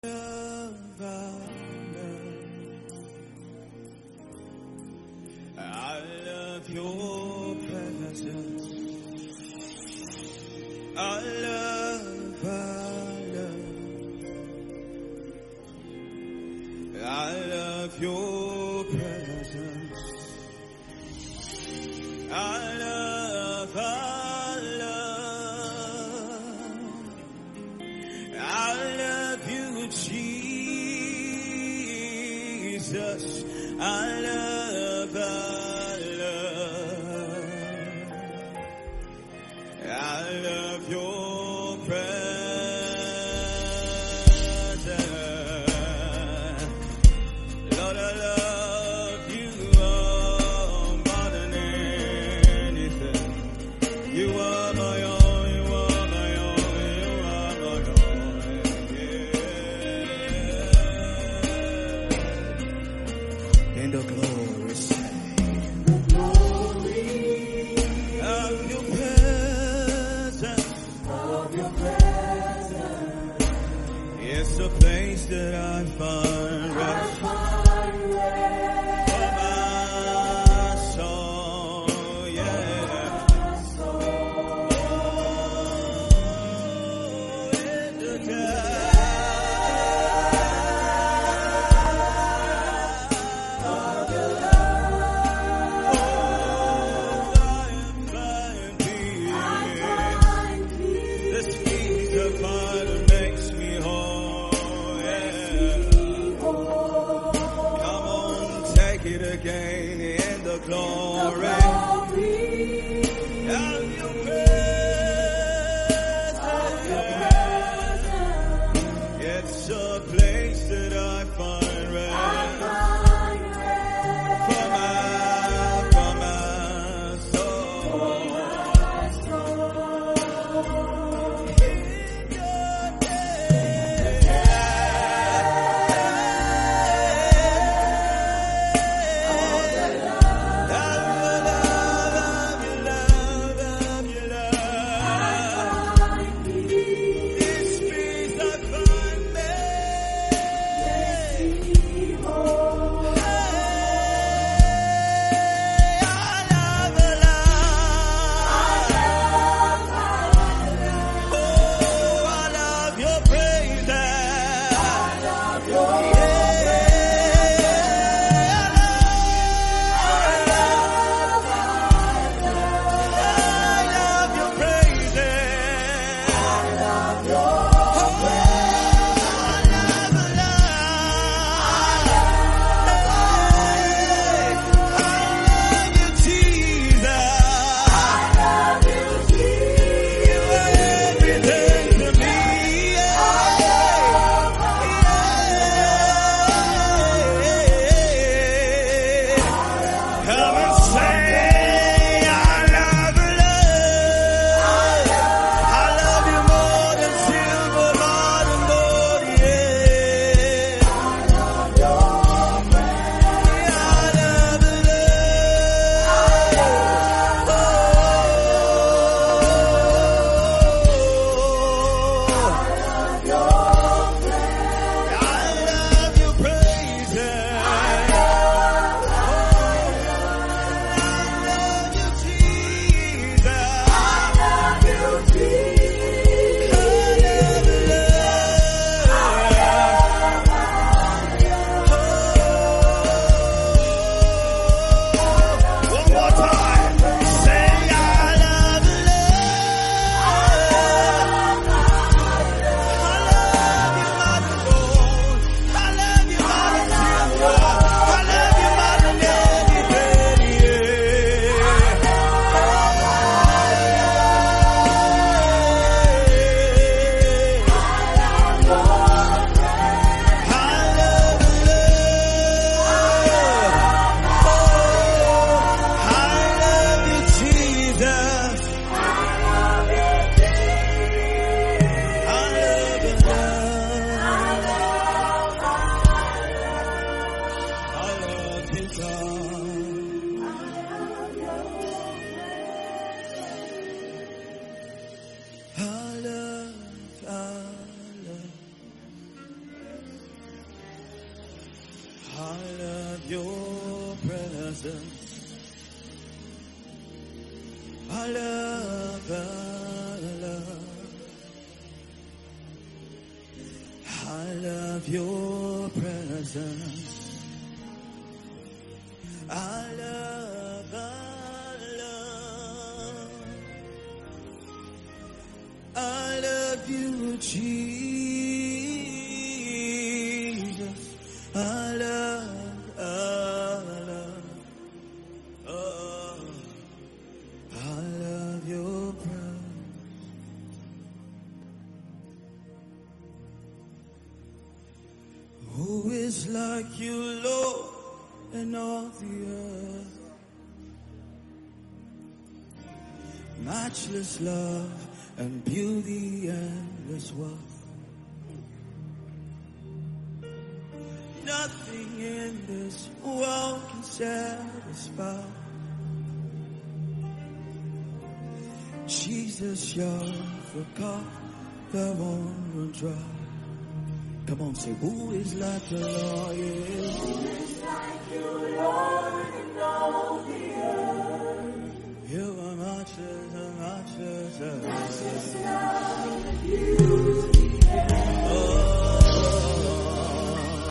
I love your presence. I love your presence. I love you, Jesus. I love your presence. Lord, I love you more than anything. You are my own, you are my own, you are my own. Yeah. In the glory say, the glory of your presence. It's a place that I find rest for my soul, yeah. Oh, in the depths of your love, I find peace. This peace of heart that makes me whole, yeah. Come on, take it again in the glory of your presence. It's a place that I find rest for my soul. This peace I find me. I love your presence. I love. I love your presence. I love. I love you, Jesus. I love. I love your presence. Who is like you, Lord, in all the earth? Matchless love and beauty, endless wealth. Nothing in this world can satisfy. Jesus, you're the cup that won't run dry. Come on, say, who is like the Lord? Yeah. Who is like you, Lord, in all the earth? You are matchless, matchless love.